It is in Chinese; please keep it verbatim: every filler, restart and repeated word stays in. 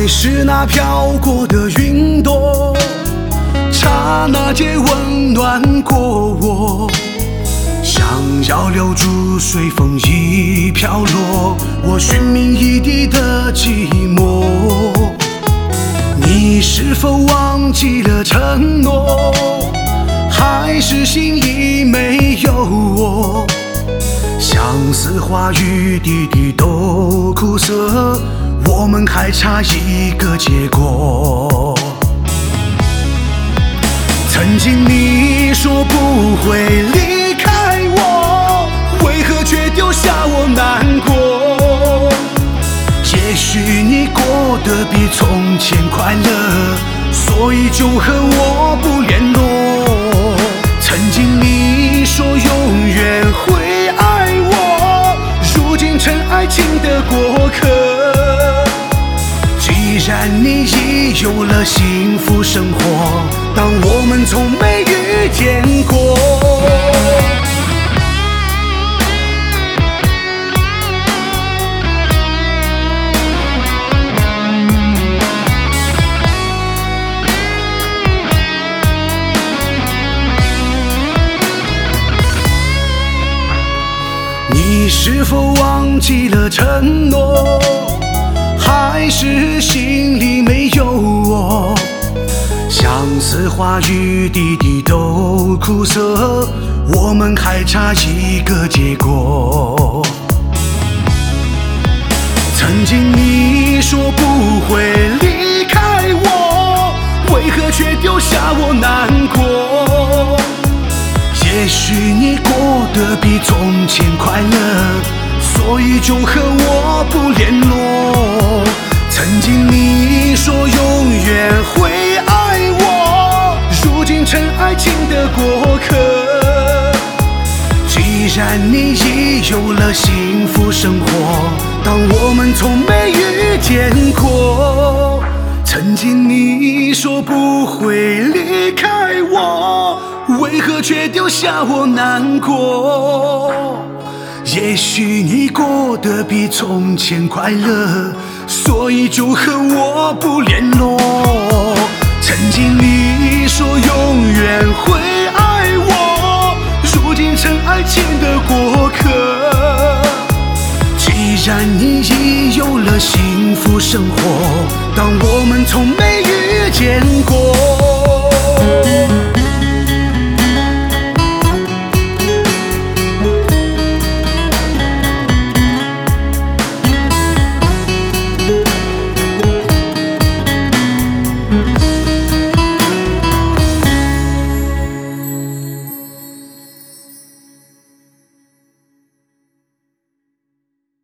爱是那飘过的云朵，刹那间温暖过我，想要留住随风一飘落，我寻觅一地的寂寞。你是否忘记了承诺，还是心里没有我？相思化雨滴滴都苦涩，我们还差一个结果。曾经你说不会离开我，为何却丢下我难过？也许你过得比从前快乐，所以就和我不联络。曾经你说永远会爱我，如今成爱情的过客。既然你已有了幸福生活，当我们从没遇见过。你是否忘记了承诺，还是心里没有我？相思化雨滴滴都苦涩，我们还差一个结果。曾经你说不会离开我，为何却丢下我难过？也许你过得比从前快乐，所以就和我不联络。曾经你说永远会爱我，如今成爱情的过客。既然你已有了幸福生活，当我们从没遇见过。曾经你说不会离开我，为何却丢下我难过？也许你过得比从前快乐，所以就和我不联络。曾经你说永远会爱我，如今成爱情的过客。既然你已有了幸福生活，当我们从没遇见过。